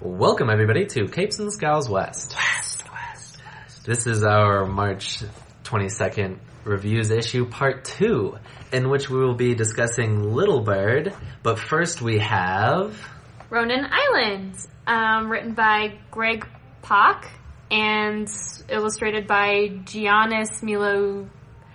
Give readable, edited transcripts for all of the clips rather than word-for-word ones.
Welcome, everybody, to Capes and Scowls West. This is our March 22nd Reviews Issue Part 2, in which we will be discussing Little Bird. But first we have... Ronin Island, written by Greg Pak and illustrated by Giannis Milano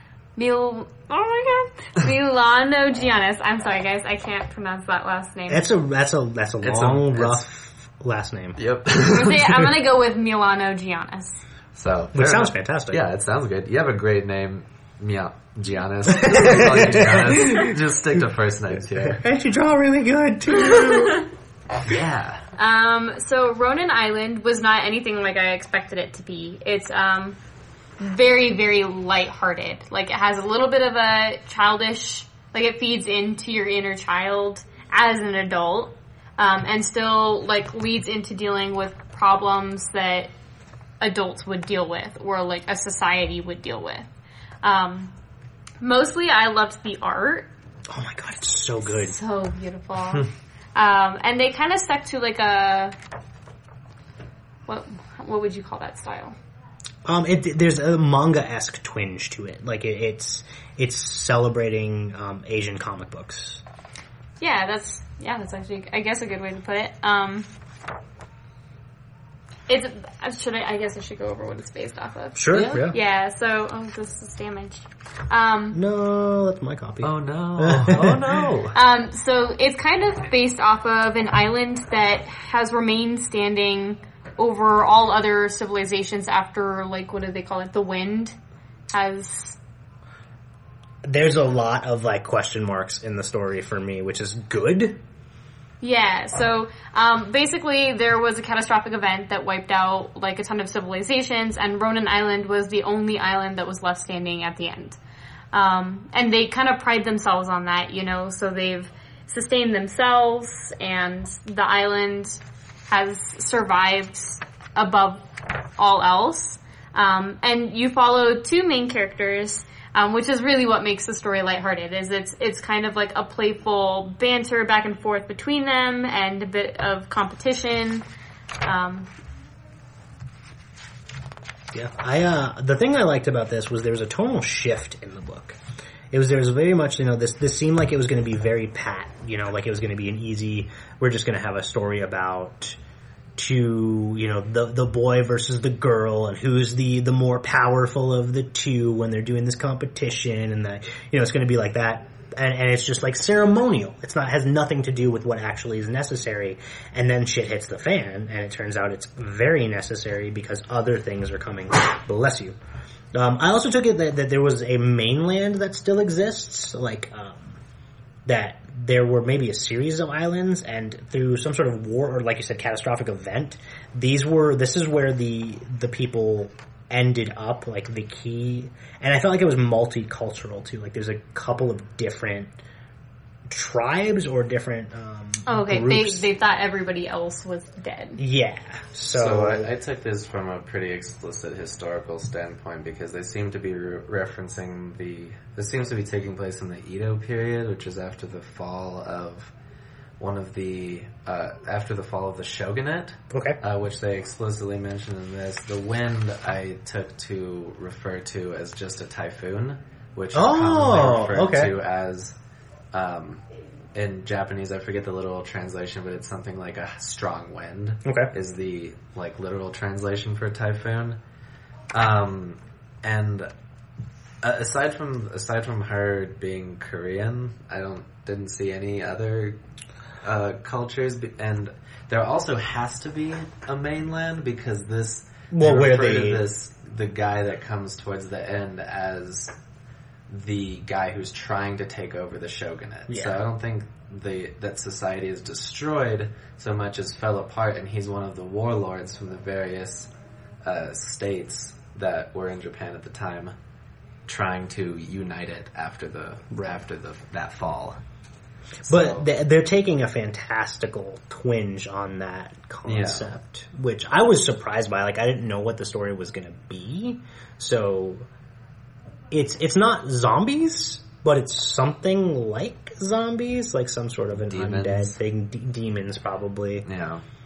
Giannis. I'm sorry, guys, I can't pronounce that last name. That's a long, rough last name. Yep. I'm gonna go with Milano Giannis. So, which sounds fantastic. Yeah, it sounds good. You have a great name, Giannis. Giannis. Just stick to first names here. And you draw really good, too. Yeah. So Ronin Island was not anything like I expected it to be. It's, very, very lighthearted. Like, it has a little bit of a childish, like, it feeds into your inner child as an adult, and still, like, leads into dealing with problems that adults would deal with, or, like, a society would deal with. Mostly, I loved the art. Oh my god, it's so good. So beautiful. And they kind of stuck to, like, a... What would you call that style? There's a manga-esque twinge to it. Like, it's celebrating, Asian comic books. Yeah, that's actually, I guess, a good way to put it. I guess I should go over what it's based off of. Sure, yeah. Yeah, so, this is damaged. No, that's my copy. Oh no. Oh no. So it's kind of based off of an island that has remained standing over all other civilizations after, like, what do they call it? The wind has... There's a lot of, like, question marks in the story for me, which is good. Yeah, so, basically there was a catastrophic event that wiped out, like, a ton of civilizations, and Ronin Island was the only island that was left standing at the end. And they kind of pride themselves on that, you know, so they've sustained themselves, and the island has survived above all else. And you follow two main characters, which is really what makes the story lighthearted, is it's kind of like a playful banter back and forth between them, and a bit of competition. Yeah, the thing I liked about this was there was a tonal shift in the book. There was very much, you know, this seemed like it was going to be very pat, you know, like it was going to be an easy, we're just going to have a story about two, you know, the boy versus the girl, and who's the more powerful of the two when they're doing this competition, and that, you know, it's going to be like that. And it's just like ceremonial. Has nothing to do with what actually is necessary. And then shit hits the fan, and it turns out it's very necessary because other things are coming. Bless you. I also took it that there was a mainland that still exists, like, that there were maybe a series of islands, and through some sort of war, or like you said, catastrophic event, this is where the people ended up, like, the key. And I felt like it was multicultural too. Like, there's a couple of different tribes or different groups. They thought everybody else was dead. Yeah. So I took this from a pretty explicit historical standpoint, because they seem to be referencing this seems to be taking place in the Edo period, which is after the fall of after the fall of the shogunate. Okay. Which they explicitly mention in this. The wind I took to refer to as just a typhoon, which is commonly referred to as, in Japanese, I forget the literal translation, but it's something like a strong wind. Okay. Is the, like, literal translation for a typhoon. And aside from her being Korean, I didn't see any other cultures, and there also has to be a mainland, because the guy that comes towards the end as the guy who's trying to take over the shogunate. Yeah. So I don't think that society is destroyed so much as fell apart, and he's one of the warlords from the various states that were in Japan at the time, trying to unite it after that fall. But they're taking a fantastical twinge on that concept, which I was surprised by. Like, I didn't know what the story was going to be. So it's not zombies, but it's something like zombies, like some sort of an undead thing. Demons, probably. Yeah.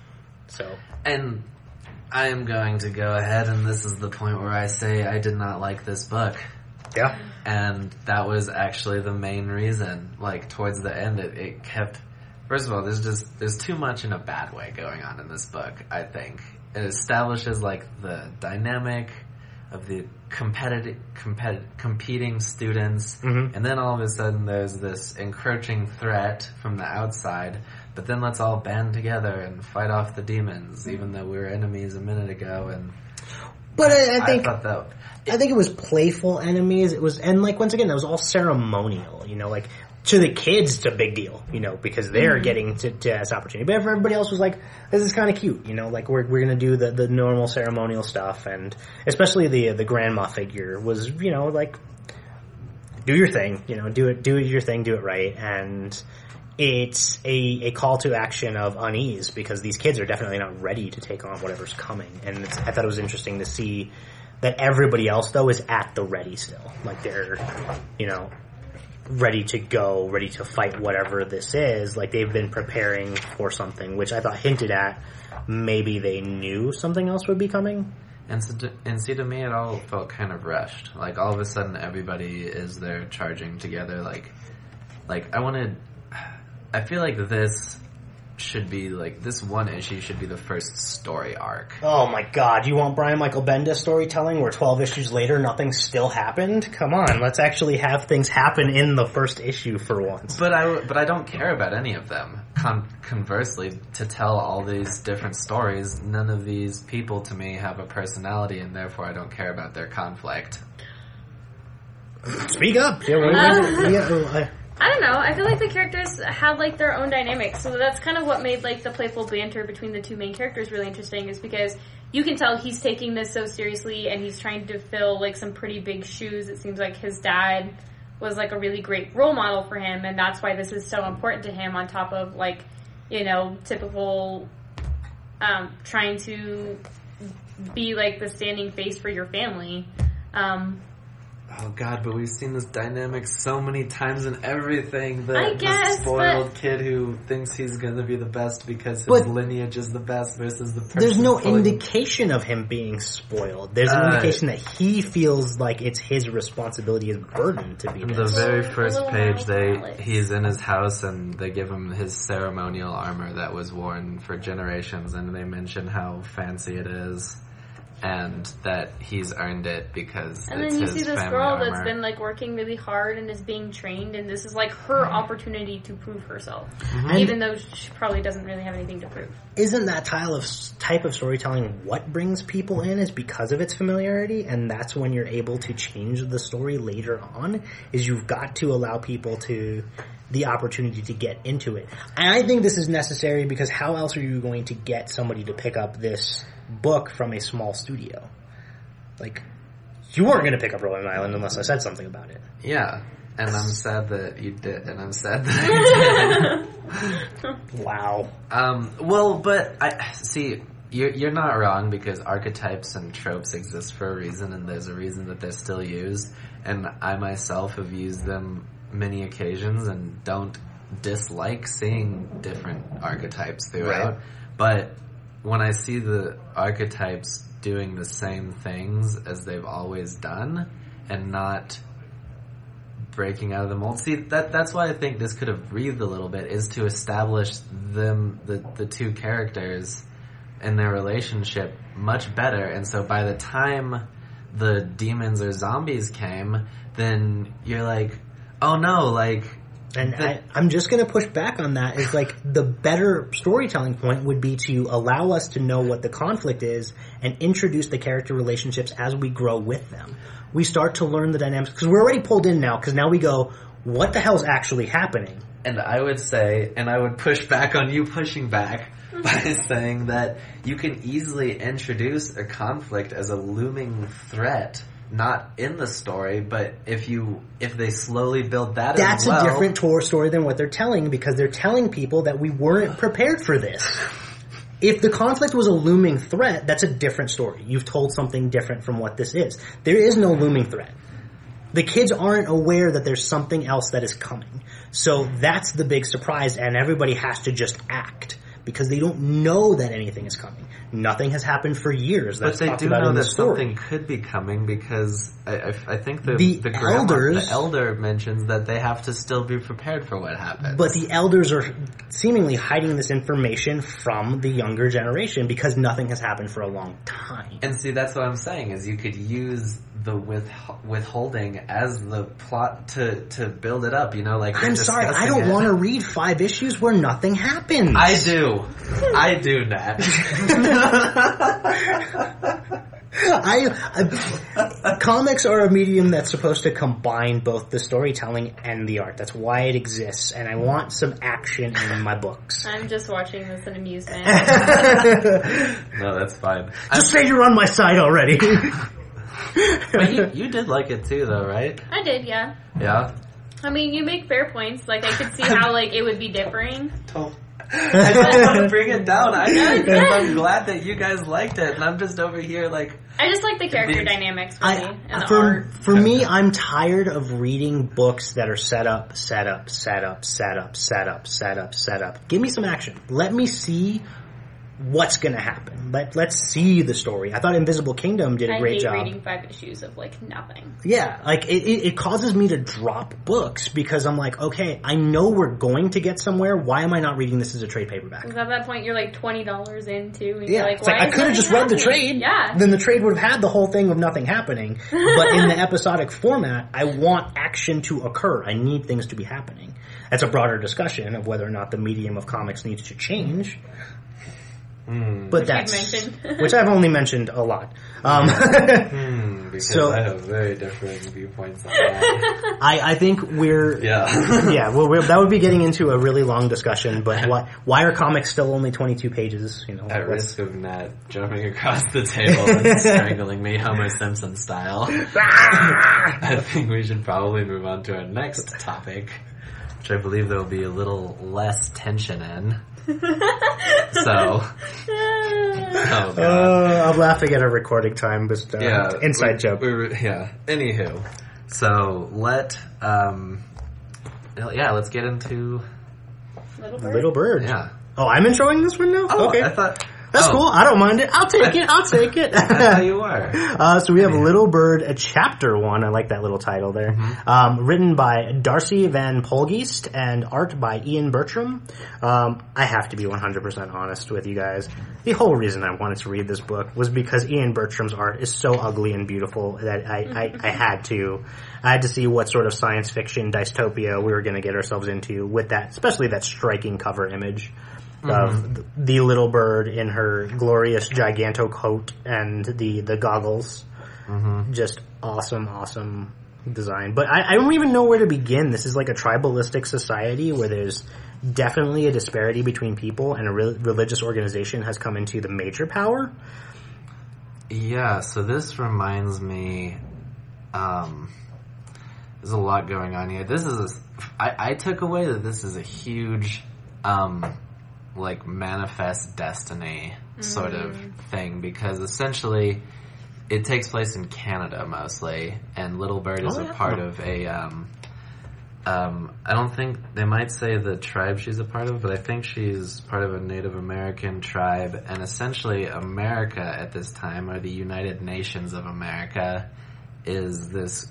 So, and I am going to go ahead, and this is the point where I say I did not like this book. yeah. And that was actually the main reason. Like, towards the end, it kept... First of all, there's too much in a bad way going on in this book, I think. It establishes, like, the dynamic of the competing students, and then all of a sudden there's this encroaching threat from the outside, but then let's all band together and fight off the demons, even though we were enemies a minute ago, and... But I think... thought that... I think it was playful enemies. It was, and like, once again, it was all ceremonial, you know, like, to the kids, it's a big deal, you know, because they're getting to this opportunity. But everybody else was like, this is kind of cute, you know, like, we're gonna do the normal ceremonial stuff, and especially the grandma figure was, you know, like, do your thing, you know, do your thing, do it right, and it's a call to action of unease, because these kids are definitely not ready to take on whatever's coming, and I thought it was interesting to see that everybody else, though, is at the ready still. Like, they're, you know, ready to go, ready to fight whatever this is. Like, they've been preparing for something, which I thought hinted at maybe they knew something else would be coming. And see, to me, it all felt kind of rushed. Like, all of a sudden, everybody is there charging together. Like I feel like this should be, like, this one issue should be the first story arc. Oh my god, you want Brian Michael Bendis storytelling where 12 issues later nothing still happened? Come on, let's actually have things happen in the first issue for once. But I don't care about any of them. Conversely, to tell all these different stories, none of these people to me have a personality, and therefore I don't care about their conflict. Speak up! I don't know. I feel like the characters had, like, their own dynamics. So that's kind of what made, like, the playful banter between the two main characters really interesting, is because you can tell he's taking this so seriously, and he's trying to fill, like, some pretty big shoes. It seems like his dad was, like, a really great role model for him, and that's why this is so important to him, on top of, like, you know, typical trying to be, like, the standing face for your family. Oh god, but we've seen this dynamic so many times in everything. The spoiled kid who thinks he's going to be the best because his lineage is the best versus the person. There's no indication of him being spoiled. There's an indication that he feels like it's his responsibility, his burden to be this. The very first page, he's in his house and they give him his ceremonial armor that was worn for generations, and they mention how fancy it is. And that he's earned it because and it's then you his see this family girl armor. that's been, like, working really hard and is being trained, and this is, like, her opportunity to prove herself, even though she probably doesn't really have anything to prove. Isn't that type of storytelling what brings people in, is because of its familiarity, and that's when you're able to change the story later on, is you've got to allow people the opportunity to get into it. And I think this is necessary, because how else are you going to get somebody to pick up this book from a small studio? Like, you weren't going to pick up Rolling Island unless I said something about it. Yeah, and I'm sad that you did, and I'm sad that I did. Wow. Well, but I see, you're not wrong, because archetypes and tropes exist for a reason, and there's a reason that they're still used, and I myself have used them many occasions and don't dislike seeing different archetypes throughout. Right. But when I see the archetypes doing the same things as they've always done and not breaking out of the mold, see, that's why I think this could have breathed a little bit, is to establish them, the two characters and their relationship much better. And so by the time the demons or zombies came, then you're like, oh no, like... And I'm just going to push back on that. Is like, the better storytelling point would be to allow us to know what the conflict is and introduce the character relationships as we grow with them. We start to learn the dynamics, because we're already pulled in now, because now we go, what the hell's actually happening? And I would say, and I would push back on you pushing back by saying that you can easily introduce a conflict as a looming threat, not in the story, but if they slowly build that that's as well... That's a different story than what they're telling, because they're telling people that we weren't prepared for this. If the conflict was a looming threat, that's a different story. You've told something different from what this is. There is no looming threat. The kids aren't aware that there's something else that is coming. So that's the big surprise, and everybody has to just act. because they don't know that anything is coming. Nothing has happened for years. That's but they do know that something could be coming because I think the elder mentions that they have to still be prepared for what happens. But the elders are seemingly hiding this information from the younger generation because nothing has happened for a long time. And see, that's what I'm saying, is you could use the withholding as the plot to build it up, like I'm sorry, I don't want to read 5 issues where nothing happens. I do, Nat. Comics are a medium that's supposed to combine both the storytelling and the art. That's why it exists, and I want some action in my books. I'm just watching this in amusement. No, that's fine. Just say you're on my side already. But you did like it too, though, right? I did, yeah. Yeah? I mean, you make fair points. Like, I could see how, it would be differing. I don't want to bring it down. I'm glad that you guys liked it, and I'm just over here, I just like the character dynamics, really, and the art. For me, I'm tired of reading books that are set up, set up, set up, set up, set up, set up, set up. Give me some action. Let me see what's going to happen. Let's see the story. I thought Invisible Kingdom did a great job. I hate reading 5 issues of, nothing. Yeah, it causes me to drop books because I'm like, okay, I know we're going to get somewhere. Why am I not reading this as a trade paperback? Because at that point, you're $20 into, and you're like, why I could have just read the trade. Yeah. Then the trade would have had the whole thing of nothing happening. But in the episodic format, I want action to occur. I need things to be happening. That's a broader discussion of whether or not the medium of comics needs to change. But which I've only mentioned a lot. Because I have very different viewpoints on that. I think we're that would be getting into a really long discussion. But why are comics still only 22 pages? At risk of Nat jumping across the table and strangling me Homer Simpson style, I think we should probably move on to our next topic, which I believe there will be a little less tension in. I'm laughing at our recording time, but inside joke. Anywho, so let's get into Little Bird. Yeah. Oh, I'm introing this one now? Oh, okay. I thought... That's cool. I don't mind it. I'll take it. That's how you are. So we have Little Bird, Chapter 1. I like that little title there. Mm-hmm. Written by Darcy Van Polgeest and art by Ian Bertram. I have to be 100% honest with you guys. The whole reason I wanted to read this book was because Ian Bertram's art is so ugly and beautiful that I had to see what sort of science fiction dystopia we were going to get ourselves into with that, especially that striking cover image. Of the little bird in her glorious giganto coat and the goggles. Mm-hmm. Just awesome design. But I don't even know where to begin. This is like a tribalistic society where there's definitely a disparity between people, and a religious organization has come into the major power. Yeah, so this reminds me, there's a lot going on here. I took away that this is a huge, manifest destiny sort of thing, because essentially it takes place in Canada mostly, and Little Bird is a part of a I don't think they might say the tribe she's a part of, but I think she's part of a Native American tribe, and essentially America at this time, or the United Nations of America, is this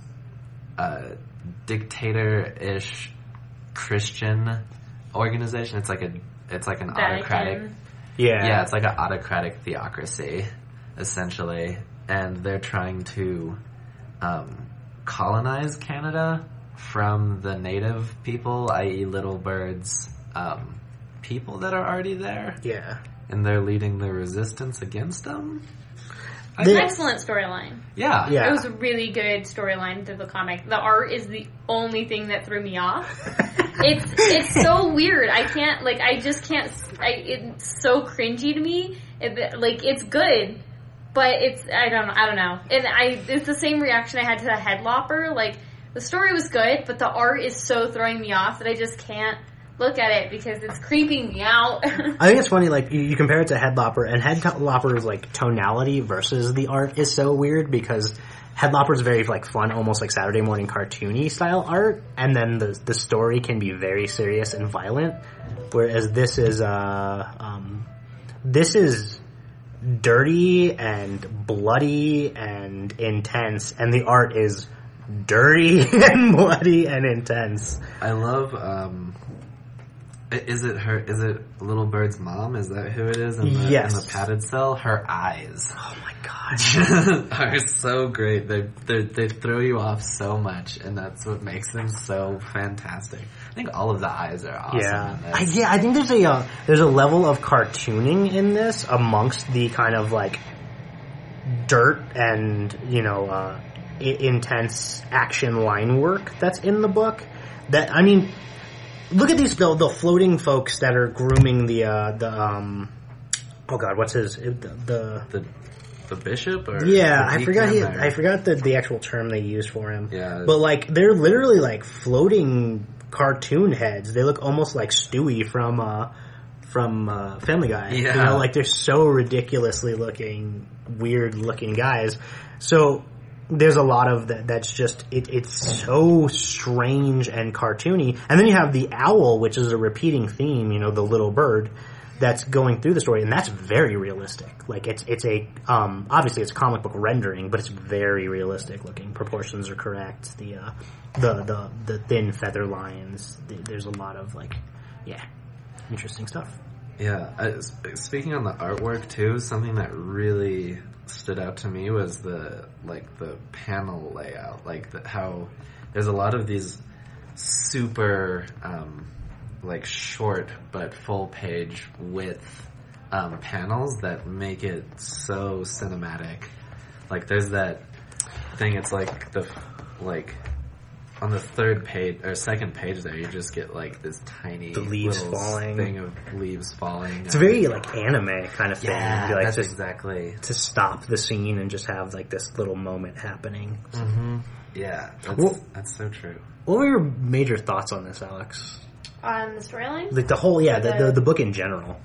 dictator-ish Christian organization. It's like an autocratic. Yeah, it's like an autocratic theocracy, essentially. And they're trying to colonize Canada from the native people, i.e. Little Bird's people that are already there. Yeah. And they're leading the resistance against them. Excellent storyline. Yeah. It was a really good storyline to the comic. The art is the only thing that threw me off. It's so weird. I can't, it's so cringy to me. It's good, but I don't know. And it's the same reaction I had to the Headlopper. The story was good, but the art is so throwing me off that I just can't look at it because it's creeping me out. I think it's funny, like, you compare it to Headlopper, and Headlopper's, like, tonality versus the art is so weird because Headlopper's very, like, fun, almost like Saturday morning cartoony style art, and then the story can be very serious and violent, whereas this is dirty and bloody and intense, and the art is dirty and bloody and intense. I love, is it Little Bird's mom? Is that who it is in the padded cell? Her eyes. Oh my god. are so great. They throw you off so much, and that's what makes them so fantastic. I think all of the eyes are awesome. Yeah, I think there's a level of cartooning in this amongst the kind of like dirt and intense action line work that's in the book. That, I mean, look at these the floating folks that are grooming the oh god, what's his the bishop? Or I forgot the actual term they used for him. Yeah, but like they're literally like floating cartoon heads. They look almost like Stewie from Family Guy. Yeah, like they're so ridiculously looking, weird looking guys. So there's a lot of that. That's just it's so strange and cartoony. And then you have the owl, which is a repeating theme. The little bird that's going through the story, and that's very realistic. Like it's a obviously it's comic book rendering, but it's very realistic looking. Proportions are correct. The thin feather lines. There's a lot of interesting stuff. Yeah. Speaking on the artwork too, something that really stood out to me was the panel layout, how there's a lot of these super short but full page width panels that make it so cinematic. Like there's that thing, it's on the third page or second page there, you just get this tiny leaves falling thing of leaves falling. It's very anime kind of thing. Yeah, that's exactly to stop the scene and just have this little moment happening. Mm-hmm. Yeah, that's so true. What were your major thoughts on this, Alex? On the storyline? The whole, the book in general.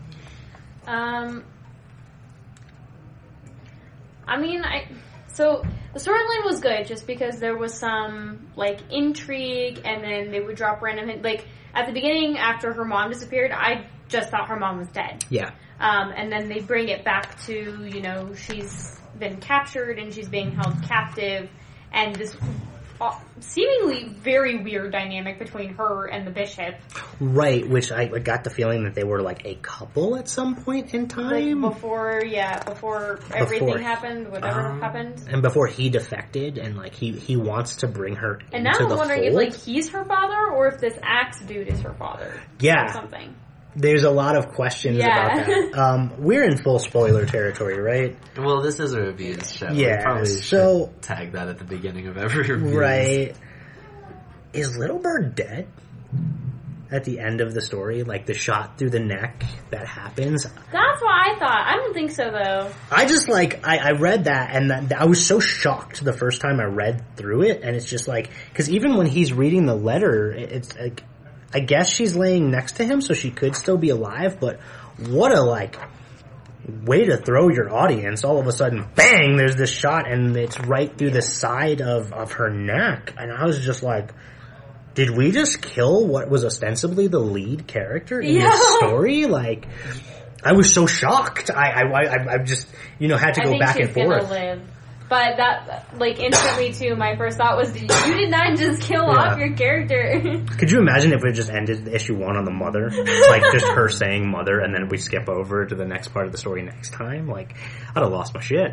So the storyline was good just because there was some intrigue, and then they would drop random at the beginning after her mom disappeared. I just thought her mom was dead. Yeah. And then they bring it back to she's been captured and she's being held captive, and this seemingly very weird dynamic between her and the bishop. Right, which I got the feeling that they were a couple at some point in time. Before everything happened, whatever happened. And before he defected, and he wants to bring her and into the fold. And now I'm wondering if he's her father, or if this axe dude is her father. Yeah. Or something. There's a lot of questions about that. We're in full spoiler territory, right? Well, this is a reviews show. Yeah, we probably should tag that at the beginning of every review. Right. Is Little Bird dead at the end of the story? The shot through the neck that happens? That's what I thought. I don't think so, though. I just, I read that, and I was so shocked the first time I read through it, and it's just because even when he's reading the letter, it's I guess she's laying next to him, so she could still be alive, but what a, way to throw your audience. All of a sudden, bang, there's this shot, and it's right through the side of her neck. And I was just did we just kill what was ostensibly the lead character in this story? I was so shocked. I just, had to go back and forth. Gonna live. But that, instantly too, my first thought was, you did not just kill off your character. Could you imagine if it just ended issue 1 on the mother? Just her saying mother, and then we skip over to the next part of the story next time? I'd have lost my shit.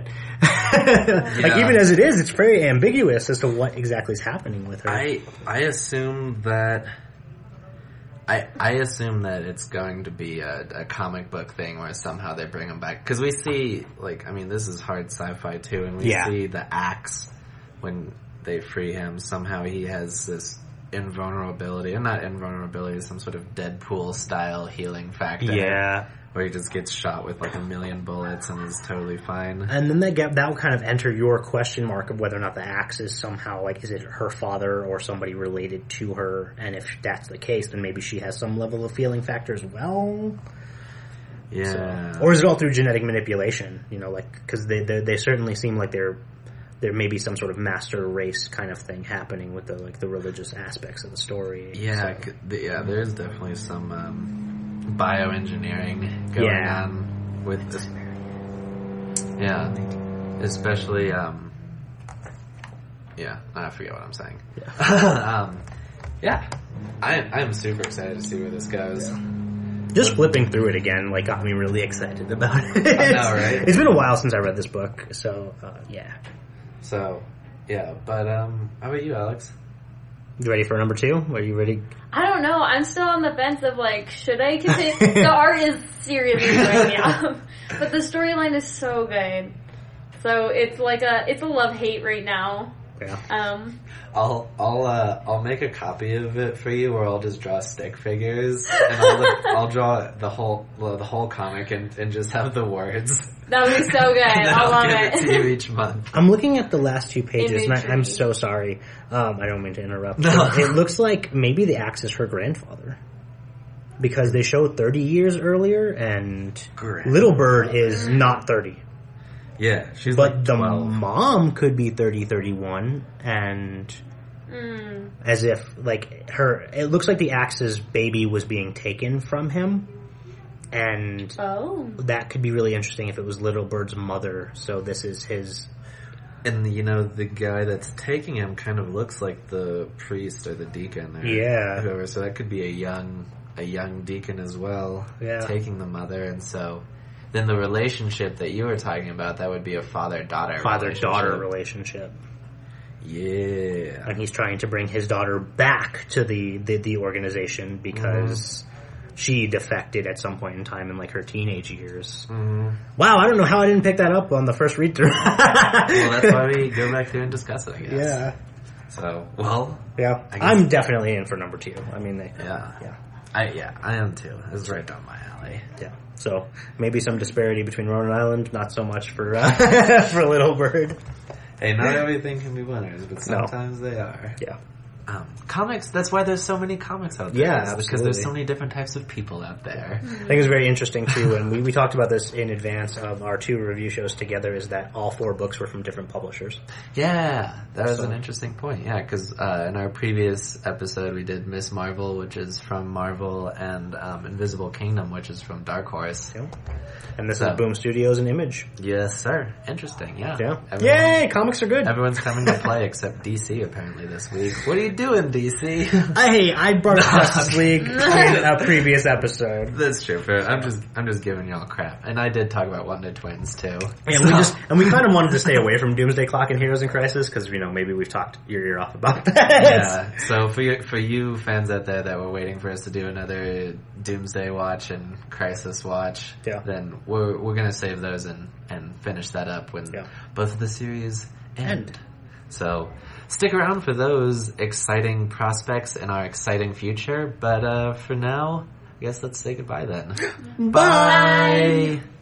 Even as it is, it's very ambiguous as to what exactly is happening with her. I assume that... I assume that it's going to be a comic book thing where somehow they bring him back. Because we see, this is hard sci-fi too, and we see the axe when they free him. Somehow he has this invulnerability, and not invulnerability, some sort of Deadpool-style healing factor. Yeah. Or he just gets shot with like 1,000,000 bullets and is totally fine. And then that will kind of enter your question mark of whether or not the axe is somehow, like, is it her father or somebody related to her? And if that's the case, then maybe she has some level of feeling factor as well. Yeah. So, or is it all through genetic manipulation? You know, like, because they certainly seem like there may be some sort of master race kind of thing happening with the religious aspects of the story. Yeah, so. There's definitely some bioengineering going on with this. Yeah, especially I forget what I'm saying. Yeah, I'm super excited to see where this goes. Yeah. Just flipping through it again, like, got me really excited about it. I know, right? It's been a while since I read this book, so yeah. So, yeah, but how about you, Alex? You ready for number 2? Are you ready? I don't know. I'm still on the fence of, like, should I continue? The art is seriously throwing me off. But the storyline is so good. So it's like it's a love-hate right now. Yeah. I'll make a copy of it for you, or I'll just draw stick figures, and I'll draw the whole comic and just have the words. That would be so good. I'll love give it to you each month. I'm looking at the last 2 pages, and I'm so sorry. I don't mean to interrupt. No. It looks like maybe the axe is her grandfather. Because they show 30 years earlier, and Little Bird is not 30. Yeah, she's but like 12. The mom could be 30, 31, and as if, like, it looks like the axe's baby was being taken from him, and that could be really interesting if it was Little Bird's mother, so this is his... And, you know, the guy that's taking him kind of looks like the priest or the deacon, or whoever, so that could be a young deacon as well, taking the mother, and so... Then the relationship that you were talking about, that would be a father-daughter relationship. Yeah. And he's trying to bring his daughter back to the organization because she defected at some point in time in, like, her teenage years. Mm-hmm. Wow, I don't know how I didn't pick that up on the first read-through. Well, that's why we go back through and discuss it, I guess. Yeah. So, well... Yeah. I'm definitely in for number 2. I mean, I am too. It's right down my alley. Yeah. So maybe some disparity between Ronan Island, not so much for for Little Bird. Hey, not everything can be winners, but sometimes they are. Yeah. Comics, that's why there's so many comics out there. Yeah, absolutely. Because there's so many different types of people out there. I think it's very interesting, too, and we talked about this in advance of our 2 review shows together, is that all 4 books were from different publishers. Yeah, that was an interesting point. Yeah, because in our previous episode, we did Miss Marvel, which is from Marvel, and Invisible Kingdom, which is from Dark Horse. Yeah. And this is Boom Studios and Image. Yes, sir. Interesting, yeah. Yay, comics are good. Everyone's coming to play except DC, apparently, this week. What are you doing, DC? Hey, I brought up Justice League in a previous episode. That's true. I'm just giving y'all crap, and I did talk about Wonder Twins too. And we kind of wanted to stay away from Doomsday Clock and Heroes in Crisis because maybe we've talked your ear off about that. Yeah. So for you fans out there that were waiting for us to do another Doomsday watch and Crisis watch, then we're gonna save those and finish that up when both of the series end. So stick around for those exciting prospects in our exciting future. But for now, I guess let's say goodbye then. Bye!